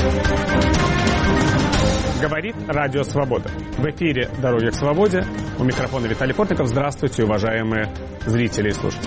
Говорит Радио Свобода. В эфире «Дороги к свободе». У микрофона Виталий Портников. Здравствуйте, уважаемые зрители и слушатели.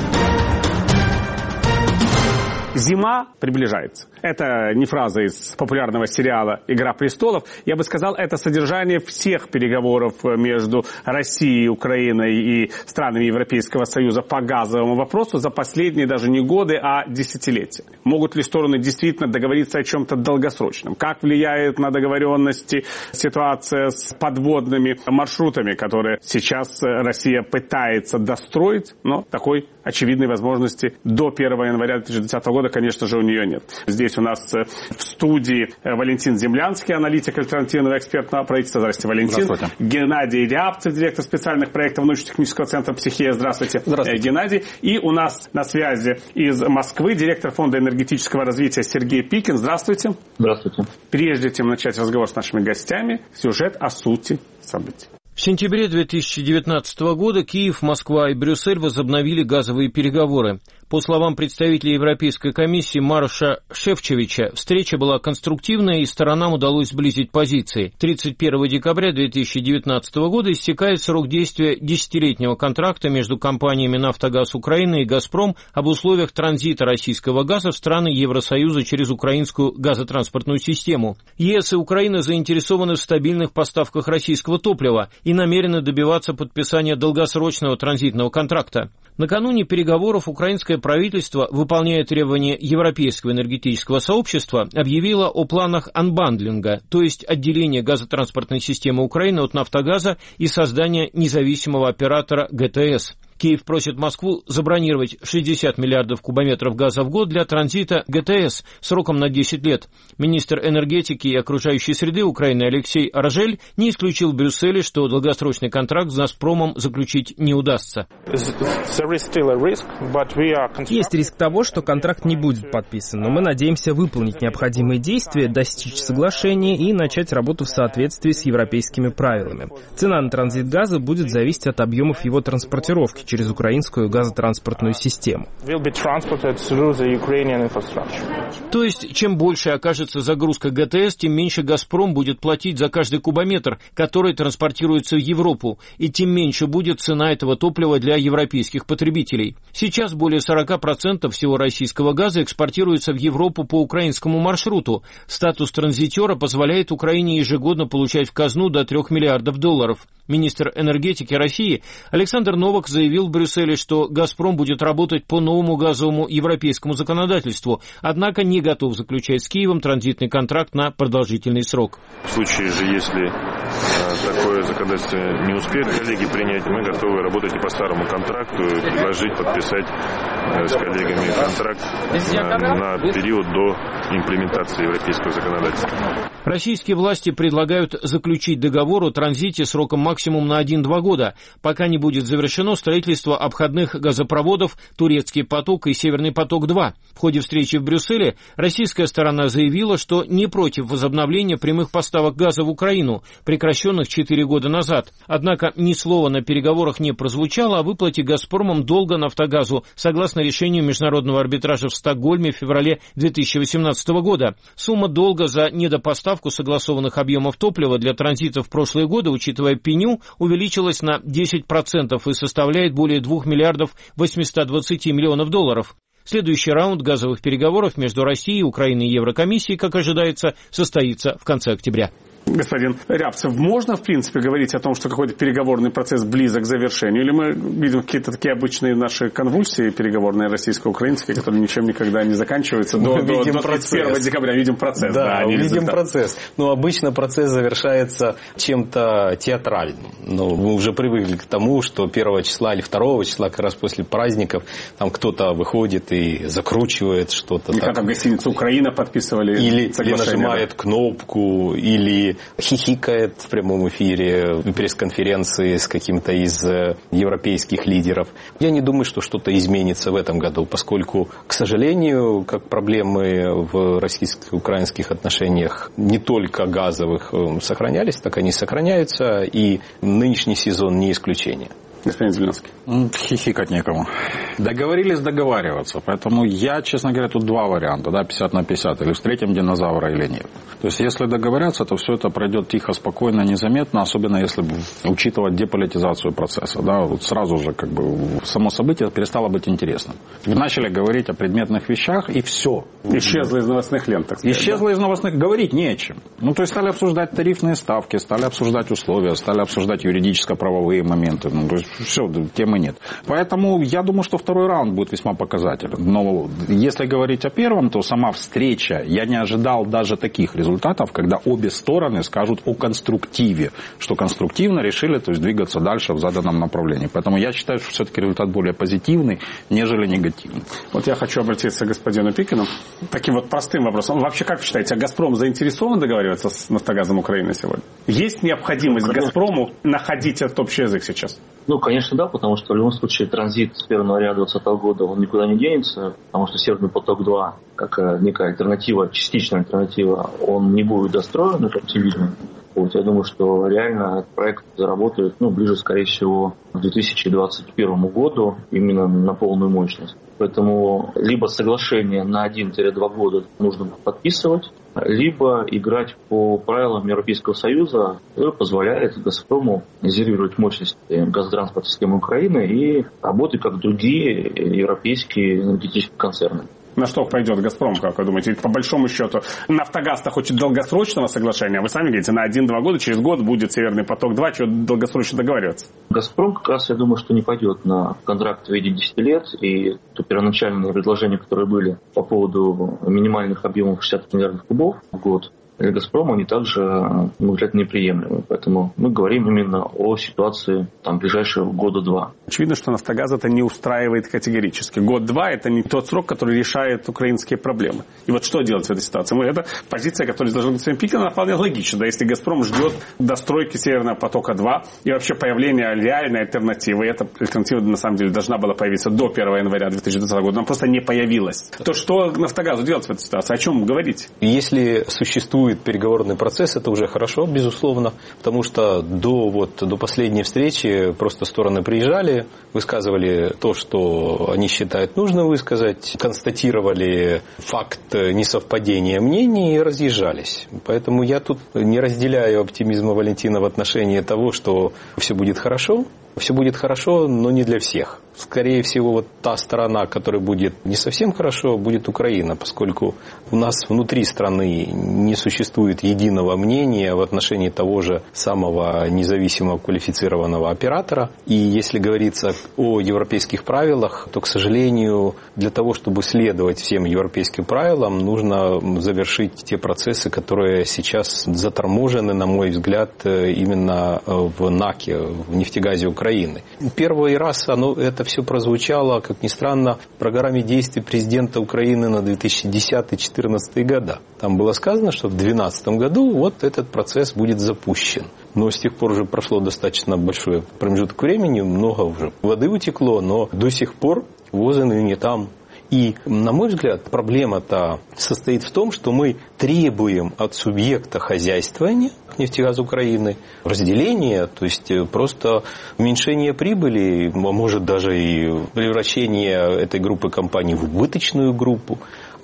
Зима приближается. Это не фраза из популярного сериала «Игра престолов». Я бы сказал, это содержание всех переговоров между Россией, Украиной и странами Европейского Союза по газовому вопросу за последние даже не годы, а десятилетия. Могут ли стороны действительно договориться о чем-то долгосрочном? Как влияет на договоренности ситуация с подводными маршрутами, которые сейчас Россия пытается достроить, но такой очевидной возможности до 1 января 2010 года, конечно же, у нее нет. Здесь у нас в студии Валентин Землянский, аналитик альтернативного экспертного правительства. Здравствуйте, Валентин. Здравствуйте. Геннадий Рябцев, директор специальных проектов научно-технического центра «Психея». Здравствуйте. Здравствуйте. Геннадий. И у нас на связи из Москвы директор Фонда энергетического развития Сергей Пикин. Здравствуйте. Здравствуйте. Прежде чем начать разговор с нашими гостями, сюжет о сути событий. В сентябре 2019 года Киев, Москва и Брюссель возобновили газовые переговоры. По словам представителя Европейской комиссии Мароша Шефчовича, встреча была конструктивная и сторонам удалось сблизить позиции. 31 декабря 2019 года истекает срок действия десятилетнего контракта между компаниями «Нафтогаз Украины» и «Газпром» об условиях транзита российского газа в страны Евросоюза через украинскую газотранспортную систему. ЕС и Украина заинтересованы в стабильных поставках российского топлива и намерены добиваться подписания долгосрочного транзитного контракта. Накануне переговоров украинское правительство, выполняя требования Европейского энергетического сообщества, объявило о планах анбандлинга, то есть отделения газотранспортной системы Украины от «Нафтогаза» и создания независимого оператора ГТС. Киев просит Москву забронировать 60 миллиардов кубометров газа в год для транзита ГТС сроком на 10 лет. Министр энергетики и окружающей среды Украины Алексей Аржель не исключил в Брюсселе, что долгосрочный контракт с «Газпромом» заключить не удастся. Есть риск того, что контракт не будет подписан, но мы надеемся выполнить необходимые действия, достичь соглашения и начать работу в соответствии с европейскими правилами. Цена на транзит газа будет зависеть от объемов его транспортировки через украинскую газотранспортную систему. То есть, чем больше окажется загрузка ГТС, тем меньше «Газпром» будет платить за каждый кубометр, который транспортируется в Европу, и тем меньше будет цена этого топлива для европейских потребителей. Сейчас более 40% всего российского газа экспортируется в Европу по украинскому маршруту. Статус транзитера позволяет Украине ежегодно получать в казну до $3 миллиардов. Министр энергетики России Александр Новак заявил в Брюсселе, что «Газпром» будет работать по новому газовому европейскому законодательству, однако не готов заключать с Киевом транзитный контракт на продолжительный срок. В случае же, если такое законодательство не успеют коллеги принять, мы готовы работать и по старому контракту, предложить подписать с коллегами контракт на период до имплементации европейского законодательства. Российские власти предлагают заключить договор о транзите сроком максимум на 1-2 года, пока не будет завершено строительство обходных газопроводов «Турецкий поток» и «Северный поток-2». В ходе встречи в Брюсселе российская сторона заявила, что не против возобновления прямых поставок газа в Украину, прекращенных 4 года назад. Однако ни слова на переговорах не прозвучало о выплате «Газпромом» долга «Нафтогазу», согласно решению Международного арбитража в Стокгольме в феврале 2018 года. Сумма долга за недопоставку согласованных объемов топлива для транзита в прошлые годы, учитывая пеню, увеличилась на 10% и составляет более $2 миллиардов 820 миллионов. Следующий раунд газовых переговоров между Россией, Украиной и Еврокомиссией, как ожидается, состоится в конце октября. Господин Рябцев, можно, в принципе, говорить о том, что какой-то переговорный процесс близок к завершению? Или мы видим какие-то такие обычные наши конвульсии переговорные российско-украинские, которые ничем никогда не заканчиваются до 31 декабря? Видим процесс. Да, видим процесс. Но обычно процесс завершается чем-то театральным. Но мы уже привыкли к тому, что 1 числа или 2 числа, как раз после праздников, там кто-то выходит и закручивает что-то. Как там гостиница «Украина» подписывали или нажимает кнопку, или хихикает в прямом эфире пресс-конференции с каким-то из европейских лидеров. Я не думаю, что что-то изменится в этом году, поскольку, к сожалению, как проблемы в российско-украинских отношениях не только газовых сохранялись, так они сохраняются, и нынешний сезон не исключение. Господин Зеленский. Хихикать некому. Договорились договариваться. Поэтому я, честно говоря, тут два варианта. 50/50. Или встретим динозавра, или нет. То есть, если договорятся, то все это пройдет тихо, спокойно, незаметно. Особенно, если учитывать деполитизацию процесса. Вот сразу же само событие перестало быть интересным. Начали говорить о предметных вещах, и все. Исчезло из новостных лент, так сказать. Исчезло из новостных. Говорить не о чем. То есть, стали обсуждать тарифные ставки, стали обсуждать условия, стали обсуждать юридическо-правовые моменты. То есть, все, темы нет. Поэтому я думаю, что второй раунд будет весьма показателен. Но если говорить о первом, то сама встреча, я не ожидал даже таких результатов, когда обе стороны скажут о конструктиве, что конструктивно решили, то есть, двигаться дальше в заданном направлении. Поэтому я считаю, что все-таки результат более позитивный, нежели негативный. Вот я хочу обратиться к господину Пикину таким вот простым вопросом. Вообще, как вы считаете, «Газпром» заинтересован договариваться с «Нафтогазом Украины» сегодня? Есть необходимость «Газпрому» находить этот общий язык сейчас? Конечно, да, потому что в любом случае транзит с 1 января 2020 года он никуда не денется, потому что «Северный поток-2», как некая альтернатива, частичная альтернатива, он не будет достроен, это очевидно. Я думаю, что реально этот проект заработает ближе, скорее всего, к 2021 году именно на полную мощность. Поэтому либо соглашение на 1-2 года нужно подписывать, либо играть по правилам Европейского Союза, который позволяет «Газпрому» резервировать мощности газотранспортной системы Украины и работать как другие европейские энергетические концерны. На что пойдет «Газпром», как вы думаете? Ведь по большому счету «Нафтогаз»-то хочет долгосрочного соглашения, а вы сами говорите, на 1-2 года, через год будет «Северный поток-2», чего долгосрочно договариваться? «Газпром» как раз, я думаю, что не пойдет на контракт в виде 10 лет, и то первоначальные предложения, которые были по поводу минимальных объемов 60 миллиардов кубов в год, для «Газпрома» они также, на мой взгляд, неприемлемы. Поэтому мы говорим именно о ситуации ближайшего года-два. Очевидно, что «Нафтогаз» это не устраивает категорически. Год-два – это не тот срок, который решает украинские проблемы. И вот что делать в этой ситуации? Это позиция, которую изложил господин Пикин, она вполне логична. Если «Газпром» ждет достройки «Северного потока-2» и вообще появления реальной альтернативы, эта альтернатива на самом деле должна была появиться до 1 января 2020 года, она просто не появилась. То что «Нафтогазу» делать в этой ситуации? О чем говорить? Если существует переговорный процесс, это уже хорошо, безусловно, потому что до последней встречи просто стороны приезжали, высказывали то, что они считают нужно высказать, констатировали факт несовпадения мнений и разъезжались. Поэтому я тут не разделяю оптимизма Валентина в отношении того, что все будет хорошо. Все будет хорошо, но не для всех. Скорее всего, та сторона, которая будет не совсем хорошо, будет Украина, поскольку у нас внутри страны не существует единого мнения в отношении того же самого независимого квалифицированного оператора. И если говорится о европейских правилах, то, к сожалению, для того, чтобы следовать всем европейским правилам, нужно завершить те процессы, которые сейчас заторможены, на мой взгляд, именно в НАКе, в нефтегазе Украины. Первый раз это все прозвучало, как ни странно, в программе действий президента Украины на 2010-2014 года. Там было сказано, что в 2012 году этот процесс будет запущен. Но с тех пор уже прошло достаточно большой промежуток времени, много уже воды утекло, но до сих пор возы не там. И, на мой взгляд, проблема-то состоит в том, что мы требуем от субъекта хозяйствования «Нефтегаз Украины» разделения, то есть просто уменьшение прибыли, а может даже и превращение этой группы компаний в убыточную группу.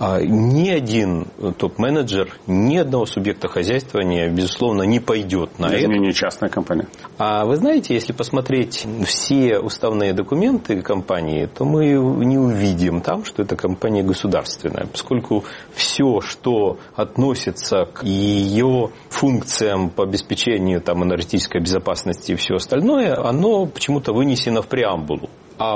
Ни один топ-менеджер, ни одного субъекта хозяйствования, безусловно, не пойдет на это. Не частная компания. А вы знаете, если посмотреть все уставные документы компании, то мы не увидим там, что это компания государственная, поскольку все, что относится к ее функциям по обеспечению энергетической безопасности и все остальное, оно почему-то вынесено в преамбулу. А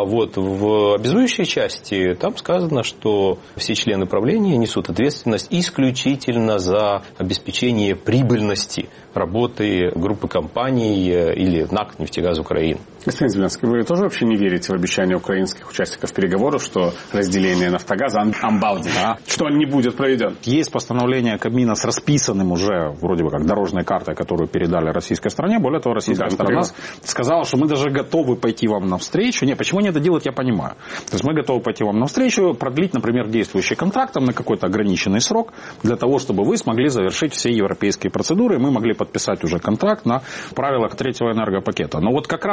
в обязующей части там сказано, что все члены правления несут ответственность исключительно за обеспечение прибыльности работы группы компаний или НАК «Нефтегаз Украины». Господин Зеленский, вы тоже вообще не верите в обещания украинских участников переговоров, что разделение «Нафтогаза» амбалдено, что он не будет проведен? Есть постановление Кабмина с расписанным уже вроде бы как дорожной картой, которую передали российской стране. Более того, российская сторона сказала, что мы даже готовы пойти вам навстречу. Почему они это делают, я понимаю. То есть мы готовы пойти вам навстречу, продлить, например, действующий контракт на какой-то ограниченный срок, для того, чтобы вы смогли завершить все европейские процедуры, и мы могли подписать уже контракт на правилах третьего энергопакета. Но как раз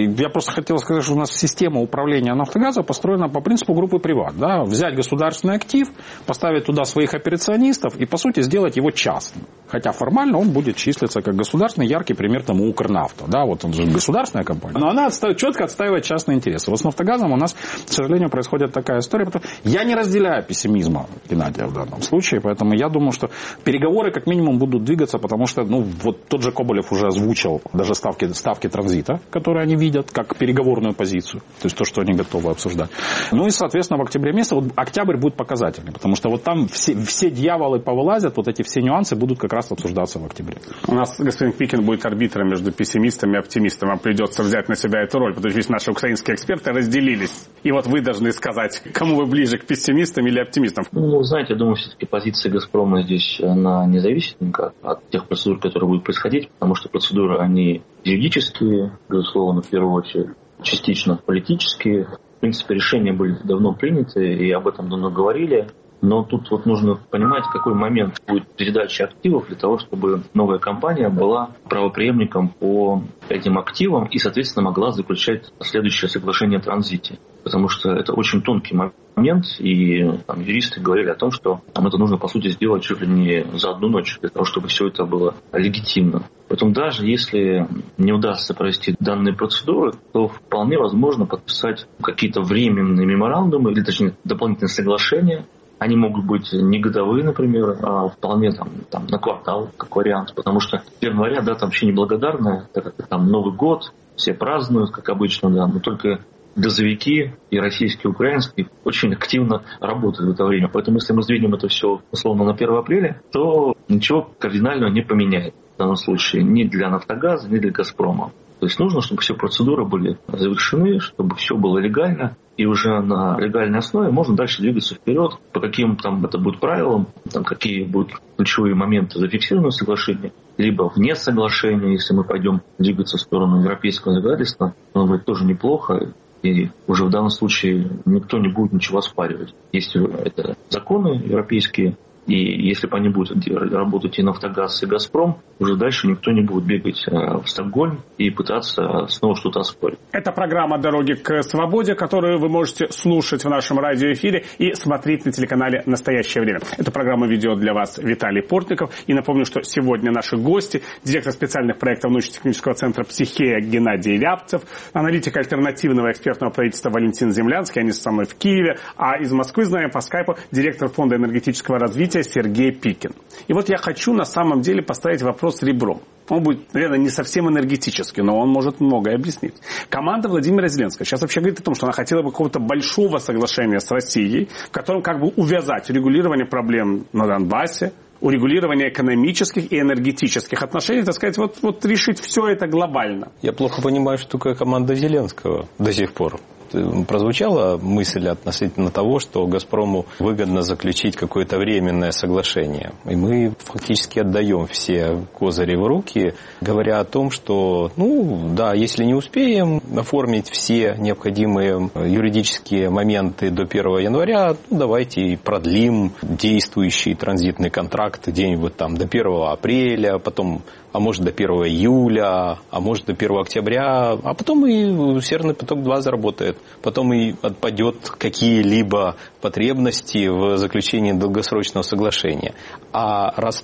Я просто хотел сказать, что у нас система управления «Нафтогаза» построена по принципу группы «Приват». Да? Взять государственный актив, поставить туда своих операционистов и, по сути, сделать его частным. Хотя формально он будет числиться как государственный, яркий пример тому «Укрнафта». Да? Вот он же государственная компания. Но она четко отстаивает частные интересы. Вот с «Нафтогазом» у нас, к сожалению, происходит такая история. Я не разделяю пессимизма Геннадия в данном случае, поэтому я думаю, что переговоры как минимум будут двигаться, потому что вот тот же Коболев уже озвучил даже ставки транзита, которые они видят как переговорную позицию, то есть то, что они готовы обсуждать. Ну и, соответственно, в октябре месяце, вот октябрь будет показательный, потому что вот там все дьяволы повылазят, вот эти все нюансы будут как раз обсуждаться в октябре. У нас господин Пикин будет арбитром между пессимистами и оптимистами. Вам придется взять на себя эту роль, потому что ведь наши украинские эксперты разделились. И вот вы должны сказать, кому вы ближе, к пессимистам или оптимистам. Ну, знаете, я думаю, все-таки позиция «Газпрома» здесь, она не зависит никак от тех процедур, которые будут происходить, потому что процедуры, они юридические, безусловно, в первую очередь, частично политические. В принципе, решения были давно приняты, и об этом давно говорили. Но тут вот нужно понимать, в какой момент будет передача активов для того, чтобы новая компания была правопреемником по этим активам и, соответственно, могла заключать следующее соглашение о транзите. Потому что это очень тонкий момент, и там, юристы говорили о том, что нам это нужно, по сути, сделать чуть ли не за одну ночь, для того, чтобы все это было легитимно. Поэтому даже если не удастся провести данные процедуры, то вполне возможно подписать какие-то временные меморандумы, или точнее дополнительные соглашения. Они могут быть не годовые, например, а вполне там на квартал, как вариант. Потому что 1 января дата вообще неблагодарная, так как там Новый год, все празднуют, как обычно, да, но только газовики и российские, и украинские очень активно работают в это время. Поэтому если мы сдвинем это все условно на 1 апреля, то ничего кардинального не поменяет в данном случае ни для «Нафтогаза», ни для «Газпрома». То есть нужно, чтобы все процедуры были завершены, чтобы все было легально, и уже на легальной основе можно дальше двигаться вперед, по каким там это будет правилам, там, какие будут ключевые моменты зафиксированы в соглашении, либо вне соглашения, если мы пойдем двигаться в сторону европейского законодательства, оно будет тоже неплохо, и уже в данном случае никто не будет ничего оспаривать. Есть это законы европейские, и если бы они будут работать и «Нафтогаз», и «Газпром», уже дальше никто не будет бегать в Стокгольм и пытаться снова что-то оспорить. Это программа «Дороги к свободе», которую вы можете слушать в нашем радиоэфире и смотреть на телеканале «Настоящее время». Эту программу ведет для вас Виталий Портников. И напомню, что сегодня наши гости — директор специальных проектов научно-технического центра «Психея» Геннадий Рябцев, аналитик альтернативного экспертного правительства Валентин Землянский, они со мной в Киеве, а из Москвы знаем по скайпу директор Фонда энергетического развития Сергей Пикин. И вот я хочу на самом деле поставить вопрос ребром. Он будет, наверное, не совсем энергетический, но он может многое объяснить. Команда Владимира Зеленского сейчас вообще говорит о том, что она хотела бы какого-то большого соглашения с Россией, в котором как бы увязать урегулирование проблем на Донбассе, урегулирование экономических и энергетических отношений, так сказать, вот решить все это глобально. Я плохо понимаю, что такое команда Зеленского до сих пор. Прозвучала мысль относительно того, что «Газпрому» выгодно заключить какое-то временное соглашение. И мы фактически отдаем все козыри в руки, говоря о том, что, если не успеем оформить все необходимые юридические моменты до 1 января, давайте продлим действующий транзитный контракт где-нибудь там до 1 апреля, потом, а может до 1 июля, а может до 1 октября, а потом и «Северный поток-2» заработает. Потом и отпадет какие-либо потребности в заключении долгосрочного соглашения. А раз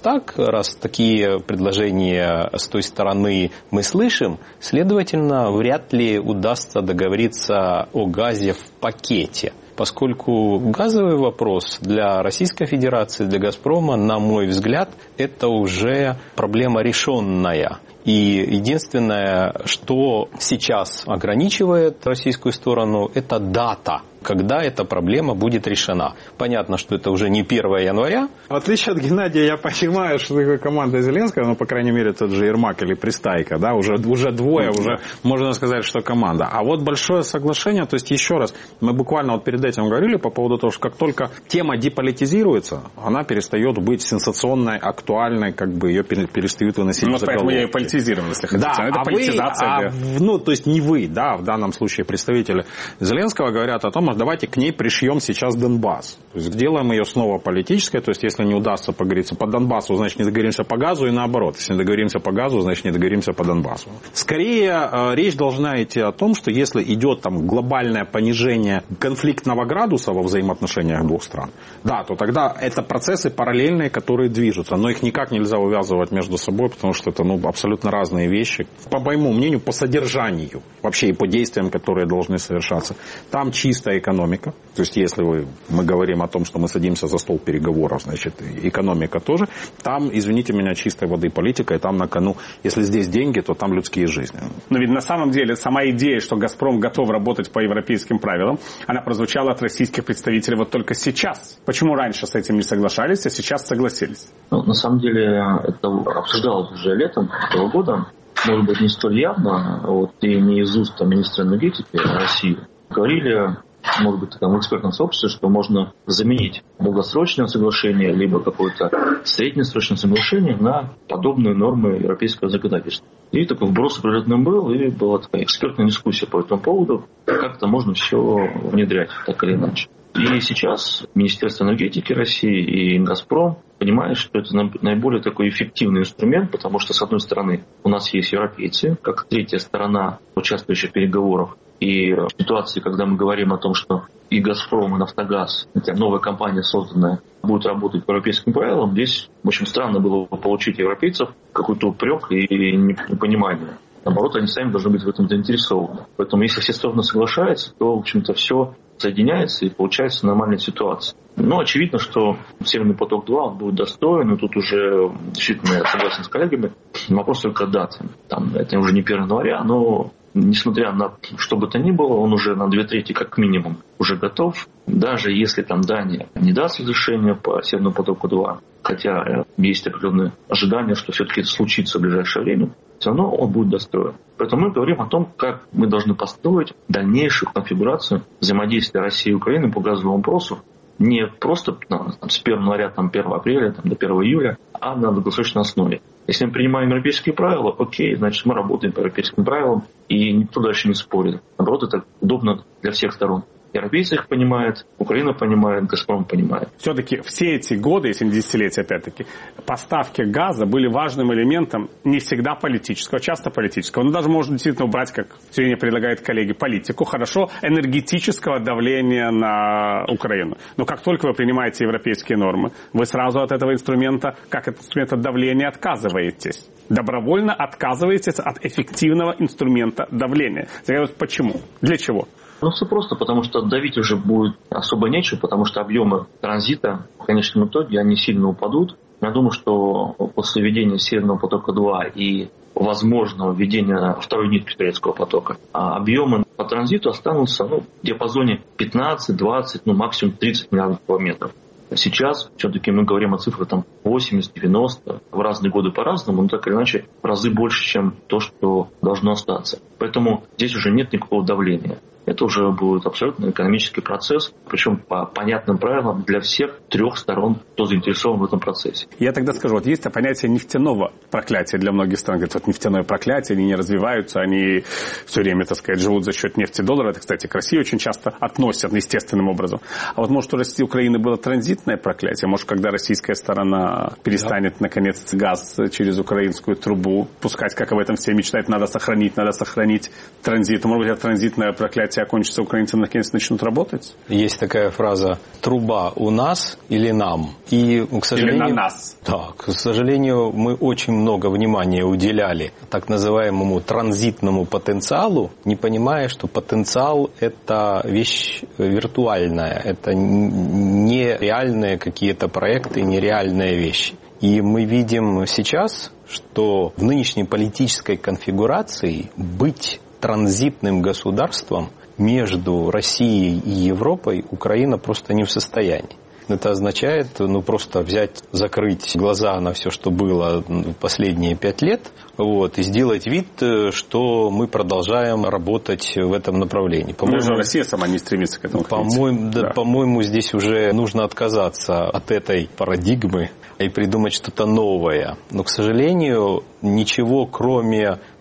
такие предложения с той стороны мы слышим, следовательно, вряд ли удастся договориться о газе в пакете. Поскольку газовый вопрос для Российской Федерации, для «Газпрома», на мой взгляд, это уже проблема решенная. И единственное, что сейчас ограничивает российскую сторону, это дата, когда эта проблема будет решена. Понятно, что это уже не 1 января. В отличие от Геннадия, я понимаю, что такое команда Зеленского, по крайней мере, тот же Ермак или Пристайко, да, уже двое, уже можно сказать, что команда. А вот большое соглашение, то есть еще раз, мы буквально перед этим говорили по поводу того, что как только тема деполитизируется, она перестает быть сенсационной, актуальной, ее перестают выносить в заголовки. Поэтому я и политизирован, если хотите. Да, это политизация. то есть не вы, да, в данном случае представители Зеленского говорят о том, проблема, давайте к ней пришьем сейчас Донбасс. То есть сделаем ее снова политической, то есть если не удастся поговориться по Донбассу, значит не договоримся по газу, и наоборот, если не договоримся по газу, значит не договоримся по Донбассу. Скорее речь должна идти о том, что если идет там глобальное понижение конфликтного градуса во взаимоотношениях двух стран, да, то тогда это процессы параллельные, которые движутся, но их никак нельзя увязывать между собой, потому что это абсолютно разные вещи. По моему мнению, по содержанию, вообще и по действиям, которые должны совершаться. Там чистая экономика, то есть если мы говорим о том, что мы садимся за стол переговоров, значит, экономика тоже. Там, извините меня, чистой воды политика, и там на кону, если здесь деньги, то там людские жизни. Но ведь на самом деле сама идея, что «Газпром» готов работать по европейским правилам, она прозвучала от российских представителей вот только сейчас. Почему раньше с этим не соглашались, а сейчас согласились? На самом деле это обсуждалось уже летом этого года. Может быть, не столь явно, и не из уст министра энергетики России. Говорили, может быть, в экспертном сообществе, что можно заменить долгосрочное соглашение либо какое-то среднесрочное соглашение на подобные нормы европейского законодательства. И такой вброс определенным был, и была такая экспертная дискуссия по этому поводу, как это можно все внедрять, так или иначе. И сейчас Министерство энергетики России и «Газпром» понимают, что это наиболее такой эффективный инструмент, потому что, с одной стороны, у нас есть европейцы, как третья сторона, участвующая в переговорах. И в ситуации, когда мы говорим о том, что и «Газпром», и «Нафтогаз», это новая компания, созданная, будет работать по европейским правилам, здесь очень странно было получить европейцев какой-то упрек и непонимание. Наоборот, они сами должны быть в этом заинтересованы. Поэтому, если все стороны соглашаются, то, в общем-то, все соединяется и получается нормальная ситуация. Но очевидно, что «Северный поток-2» он будет достоин, и тут уже действительно я согласен с коллегами, вопрос только даты. Это уже не 1 января, но несмотря на что бы то ни было, он уже на 2/3 как минимум уже готов. Даже если Дания не даст разрешения по «Северному потоку-2», хотя есть определенные ожидания, что все-таки это случится в ближайшее время, все равно он будет достроен. Поэтому мы говорим о том, как мы должны построить дальнейшую конфигурацию взаимодействия России и Украины по газовому вопросу. Не просто с 1 января, 1 апреля до 1 июля, а на долгосрочной основе. Если мы принимаем европейские правила, окей, значит мы работаем по европейским правилам, и никто дальше не спорит. Наоборот, это удобно для всех сторон. Европейцы их понимают, Украина понимает, «Газпром» понимает. Все-таки все эти годы, если не десятилетия опять-таки, поставки газа были важным элементом не всегда политического, часто политического. Но даже можно действительно убрать, как сегодня предлагают коллеги, политику, хорошо, энергетического давления на Украину. Но как только вы принимаете европейские нормы, вы сразу от этого инструмента, как от инструмента давления, отказываетесь. Добровольно отказываетесь от эффективного инструмента давления. Почему? Для чего? Все просто, потому что давить уже будет особо нечего, потому что объемы транзита в конечном итоге они сильно упадут. Я думаю, что после введения «Северного потока-2» и возможного введения второй нитки турецкого потока, объемы по транзиту останутся в диапазоне 15, 20, максимум 30 миллиардов километров. Сейчас все-таки мы говорим о цифрах 80, 90, в разные годы по-разному, но так или иначе в разы больше, чем то, что должно остаться. Поэтому здесь уже нет никакого давления. Это уже будет абсолютно экономический процесс, причем по понятным правилам для всех 3 сторон, кто заинтересован в этом процессе. Я тогда скажу, есть понятие нефтяного проклятия для многих стран. Говорят, нефтяное проклятие, они не развиваются, они все время, живут за счет нефти доллара. Это, кстати, к России очень часто относят естественным образом. А вот может у России и Украины было транзитное проклятие? Может, когда российская сторона перестанет, наконец, газ через украинскую трубу пускать, как об этом все мечтают, надо сохранить транзит. Может быть, это транзитное проклятие окончится, украинцы наконец начнут работать? Есть такая фраза: труба у нас или нам? И, к сожалению, или на нас. Да, к сожалению, мы очень много внимания уделяли так называемому транзитному потенциалу, не понимая, что потенциал – это вещь виртуальная, это не реальные какие-то проекты, нереальные вещи. И мы видим сейчас, что в нынешней политической конфигурации быть транзитным государством между Россией и Европой Украина просто не в состоянии. Это означает просто взять, закрыть глаза на все, что было последние 5 лет, и сделать вид, что мы продолжаем работать в этом направлении. По-моему, Россия сама не стремится к этому. По-моему, здесь уже нужно отказаться от этой парадигмы и придумать что-то новое. Но, к сожалению, ничего кроме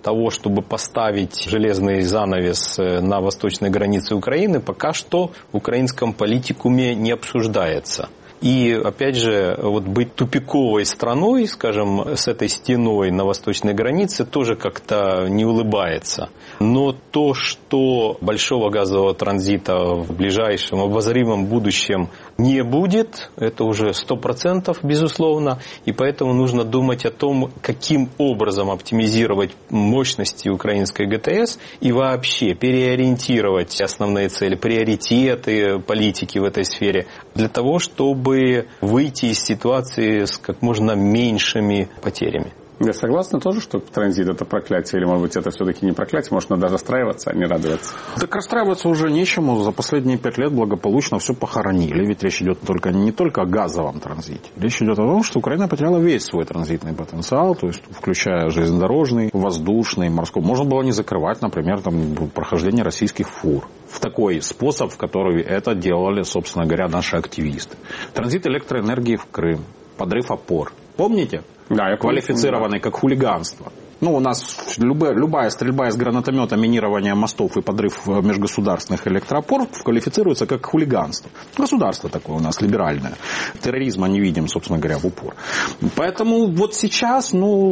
того, чтобы поставить железный занавес на восточной границе Украины, пока что в украинском политикуме не обсуждается. И, опять же, вот быть тупиковой страной, скажем, с этой стеной на восточной границе тоже как-то не улыбается. Но то, что большого газового транзита в ближайшем обозримом будущем не будет, это уже 100%, безусловно. И поэтому нужно думать о том, каким образом оптимизировать мощности украинской ГТС и вообще переориентировать основные цели, приоритеты политики в этой сфере для того, чтобы выйти из ситуации с как можно меньшими потерями. Я согласна тоже, что транзит – это проклятие, или, может быть, это все-таки не проклятие, может, надо даже расстраиваться, а не радоваться. Так расстраиваться уже нечему. За последние 5 лет благополучно все похоронили. Ведь речь идет не только о газовом транзите. Речь идет о том, что Украина потеряла весь свой транзитный потенциал, то есть включая железнодорожный, воздушный, морской. Можно было не закрывать, например, прохождение российских фур. В такой способ, в который это делали, собственно говоря, наши активисты. Транзит электроэнергии в Крым, подрыв опор. Помните? Да, квалифицированный как хулиганство. У нас любая стрельба из гранатомета, минирование мостов и подрыв межгосударственных электроопор квалифицируется как хулиганство. Государство такое у нас либеральное. Терроризма не видим, собственно говоря, в упор. Поэтому вот сейчас,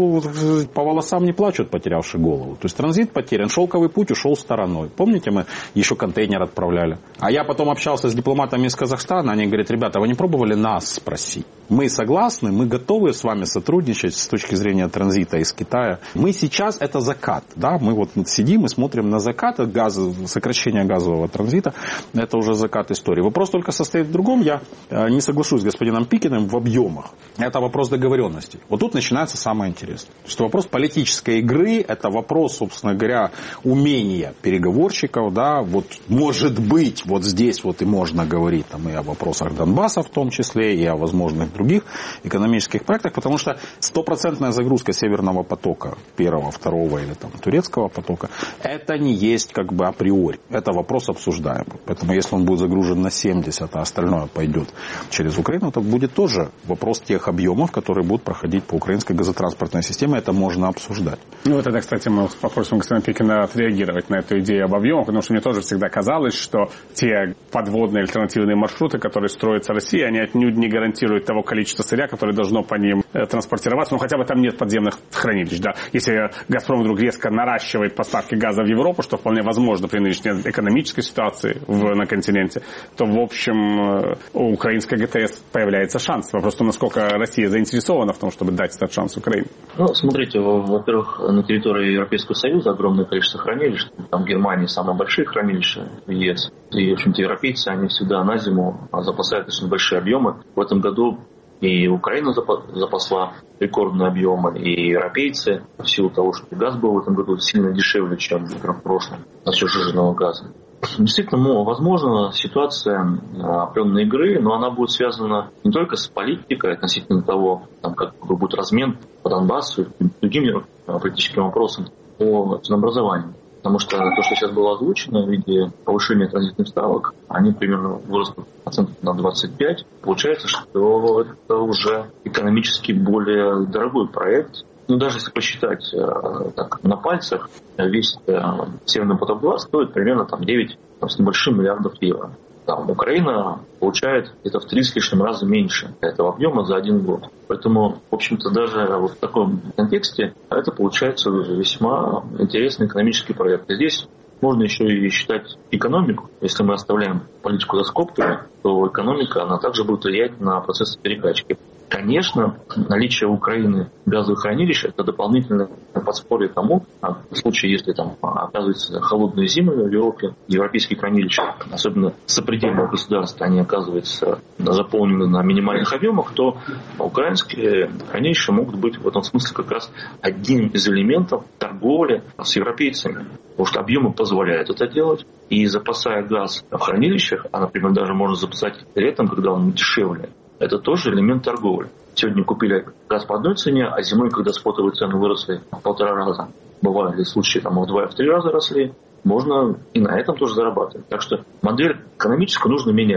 по волосам не плачут, потерявшие голову. То есть транзит потерян, шелковый путь ушел стороной. Помните, мы еще контейнер отправляли? А я потом общался с дипломатами из Казахстана, они говорят: ребята, вы не пробовали нас спросить? Мы согласны, мы готовы с вами сотрудничать с точки зрения транзита из Китая. Мы сейчас это закат, да, мы вот сидим и смотрим на закат сокращение газового транзита, это уже закат истории. Вопрос только состоит в другом, я не соглашусь с господином Пикиным в объемах. Это вопрос договоренности. Вот тут начинается самое интересное. То есть вопрос политической игры, это вопрос, собственно говоря, умения переговорщиков, да, вот может быть, вот здесь вот и можно говорить там и о вопросах Донбасса в том числе, и о возможных других экономических проектах, потому что 100% загрузка Северного потока, первого, второго или турецкого потока, это не есть априори. Это вопрос обсуждаемый. Поэтому если он будет загружен на 70, а остальное пойдет через Украину, то будет тоже вопрос тех объемов, которые будут проходить по украинской газотранспортной системе. Это можно обсуждать. Вот это, кстати, мы попросим господина Пикина отреагировать на эту идею об объемах, потому что мне тоже всегда казалось, что те подводные альтернативные маршруты, которые строятся Россией, они отнюдь не гарантируют того количества сырья, которое должно по ним транспортироваться. Хотя бы там нет подземных хранилищ, да. Если «Газпром» вдруг резко наращивает поставки газа в Европу, что вполне возможно при нынешней экономической ситуации на континенте, то, в общем, у украинской ГТС появляется шанс. Вопрос в том, насколько Россия заинтересована в том, чтобы дать этот шанс Украине. Смотрите, во-первых, на территории Европейского Союза огромное количество хранилищ. Там в Германии самые большие хранилища в ЕС. И, в общем-то, европейцы, они всегда на зиму запасают очень большие объемы. В этом году и Украина запасла рекордные объемы, и европейцы, в силу того, что газ был в этом году сильно дешевле, чем в прошлом, за счет сжиженного газа. Действительно, возможно, ситуация определенной игры, но она будет связана не только с политикой относительно того, как будет размен по Донбассу и другим политическим вопросам по ценообразованию. Потому что то, что сейчас было озвучено в виде повышения транзитных ставок, они примерно выросли процентов на 25. Получается, что это уже экономически более дорогой проект. Даже если посчитать так на пальцах, весь Северный поток-2 стоит примерно 9 с небольшим миллиардов евро. Украина получает где-то в 3 с лишним раза меньше этого объема за 1 год. Поэтому, в общем-то, даже в таком контексте это получается весьма интересный экономический проект. И здесь можно еще и считать экономику. Если мы оставляем политику за скобками, то экономика, она также будет влиять на процесс перекачки. Конечно, наличие у Украины газовых хранилищ – это дополнительное подспорье тому, в случае, если оказываются холодные зимы в Европе, европейские хранилища, особенно сопредельные государства, они оказываются заполнены на минимальных объемах, то украинские хранилища могут быть в этом смысле как раз одним из элементов торговли с европейцами. Потому что объемы позволяют это делать. И запасая газ в хранилищах, а, например, даже можно запасать летом, когда он дешевле, это тоже элемент торговли. Сегодня купили газ по одной цене, а зимой, когда спотовые цены выросли в 1,5 раза, бывали случаи, в 2 и в 3 раза росли, можно и на этом тоже зарабатывать. Так что модель экономическую нужно менять.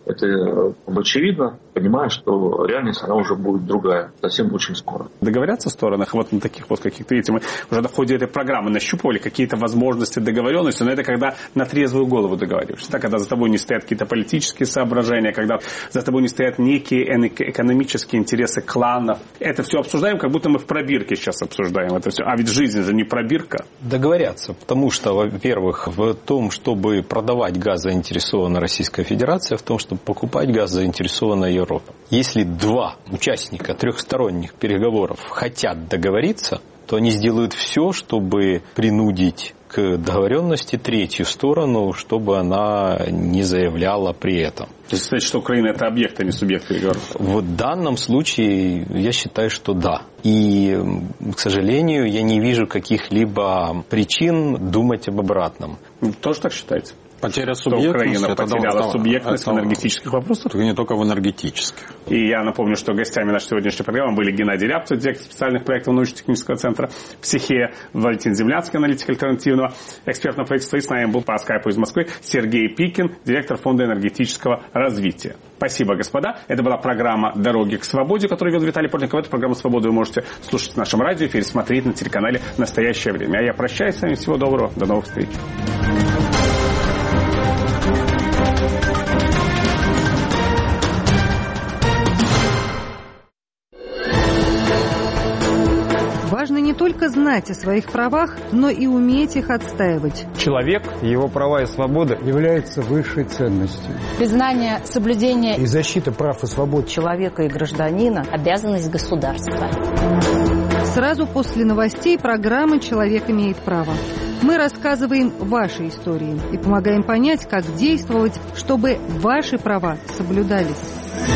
это очевидно, понимая, что реальность, она уже будет другая, совсем очень скоро. Договорятся в сторонах вот на таких вот каких-то, видите, мы уже в ходе этой программы нащупывали какие-то возможности договоренности, но это когда на трезвую голову договоришься, да, когда за тобой не стоят какие-то политические соображения, когда за тобой не стоят некие экономические интересы кланов. Это все обсуждаем, как будто мы в пробирке сейчас обсуждаем это все. А ведь жизнь же не пробирка. Договорятся, потому что, во-первых, в том, чтобы продавать газ, заинтересована Российская Федерация, в том, чтобы покупать газ, заинтересована Европа. Если два участника трехсторонних переговоров хотят договориться, то они сделают все, чтобы принудить к договоренности третью сторону, чтобы она не заявляла при этом. То есть, значит, что Украина – это объект, а не субъект переговоров? В данном случае я считаю, что да. И, к сожалению, я не вижу каких-либо причин думать об обратном. Тоже так считаете? Потеря субъектности. Украина потеряла субъектность в энергетических вопросах? Не только в энергетических. И я напомню, что гостями нашей сегодняшней программы были Геннадий Рябцев, директор специальных проектов научно-технического центра «Психея», Валентин Земляцкий, аналитик альтернативного экспертного правительства. И с нами был по скайпу из Москвы Сергей Пикин, директор Фонда энергетического развития. Спасибо, господа. Это была программа «Дороги к свободе», которую вел Виталий Портников. Эту программу «Свободу» вы можете слушать в нашем радиоэфире, смотреть на телеканале «Настоящее время». А я прощаюсь с вами. Всего доброго. До новых встреч. Важно не только знать о своих правах, но и уметь их отстаивать. Человек, его права и свободы являются высшей ценностью. Признание, соблюдение и защита прав и свобод человека и гражданина – обязанность государства. Сразу после новостей программы «Человек имеет право». Мы рассказываем ваши истории и помогаем понять, как действовать, чтобы ваши права соблюдались.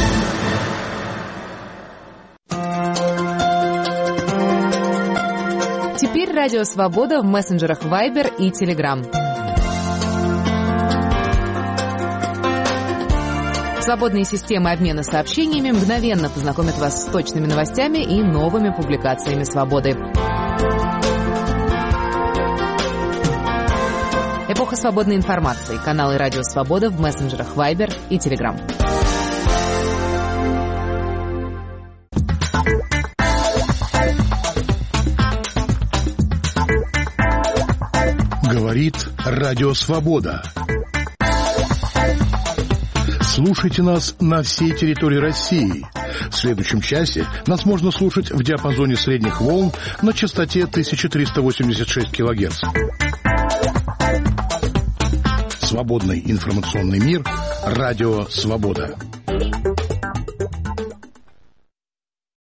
Теперь Радио Свобода в мессенджерах Viber и Telegram. Свободные системы обмена сообщениями мгновенно познакомят вас с точными новостями и новыми публикациями «Свободы». Эпоха свободной информации. Каналы Радио Свобода в мессенджерах Viber и Telegram. Говорит Радио Свобода. Слушайте нас на всей территории России. В следующем часе нас можно слушать в диапазоне средних волн на частоте 1386 кГц. Свободный информационный мир. Радио Свобода.